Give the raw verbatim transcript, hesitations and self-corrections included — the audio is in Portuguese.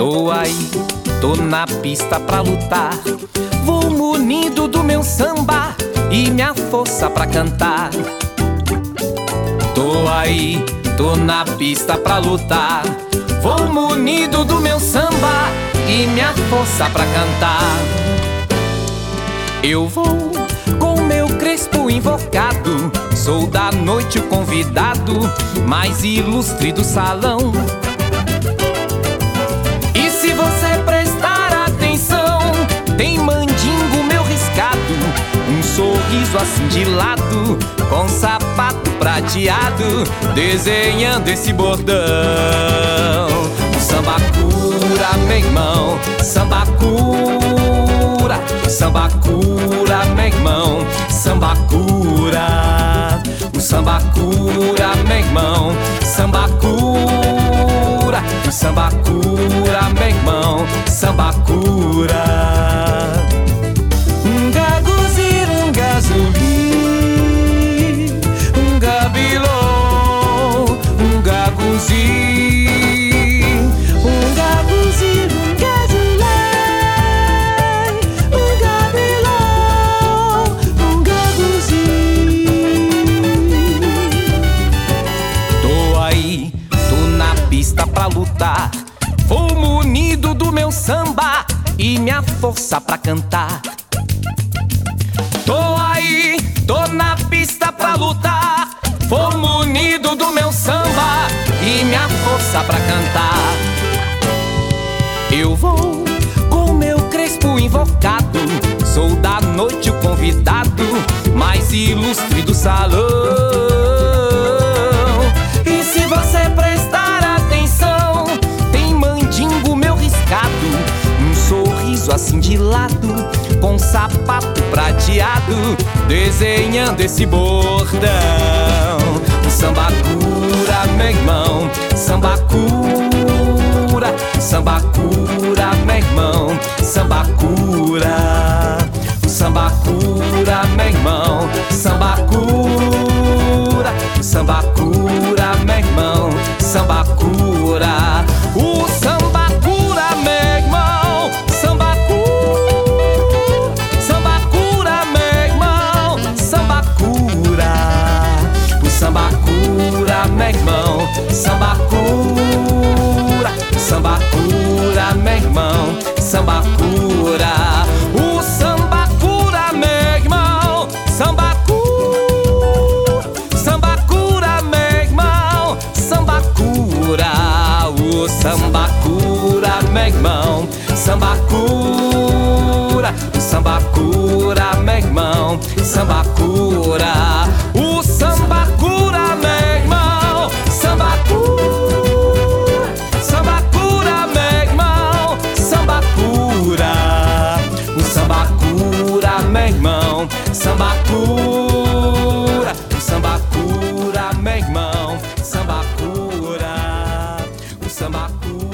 Tô aí, tô na pista pra lutar. Vou munido do meu samba e minha força pra cantar. Tô aí, tô na pista pra lutar. Vou munido do meu samba e minha força pra cantar. Eu vou com meu crespo invocado, sou da noite o convidado mais ilustre do salão. E se você prestar atenção, tem mandingo meu riscado, um sorriso assim de lado, com sapato prateado, desenhando esse bordão. O samba cura, meu irmão, samba cura, samba cura, meu irmão, samba cura. O samba cura, meu irmão, samba cura. O samba cura, meu irmão, samba cura. Um gaguzir, um gazuli, um gabilô, um gaguzir, um gaguzir, um gazulé, um gabilô, um gaguzir. Tô aí, tô na pista pra lutar. Vou munido do meu samba e minha força pra cantar. Tô aí, tô na pista pra lutar. Vou munido do meu samba e minha força pra cantar. Eu vou com meu crespo invocado, sou da noite o convidado mais ilustre do salão. E se você prestar atenção, tem mandingo meu riscado, um sorriso assim de lado, com sapato prateado, desenhando esse bordão. O samba cura, meu irmão, samba cura, samba cura, meu irmão, samba cura. O samba cura, meu irmão, samba cura. O samba cura, meu irmão, samba cura. O samba cura, meu irmão, samba cura. Samba cura, meu irmão, samba cura. O samba cura, meu irmão, samba cura. Samba cura, meu irmão, samba cura. O samba cura, meu irmão, samba cura. Samba cura, meu irmão, samba cura. O samba cura, meu irmão, samba cura. O samba cura, meu irmão, samba cura. O samba cura, meu irmão, samba cura. Samba cura, meu irmão, samba cura. O samba cura, meu irmão, samba cura. O samba cura, meu irmão, samba cura. O samba cura.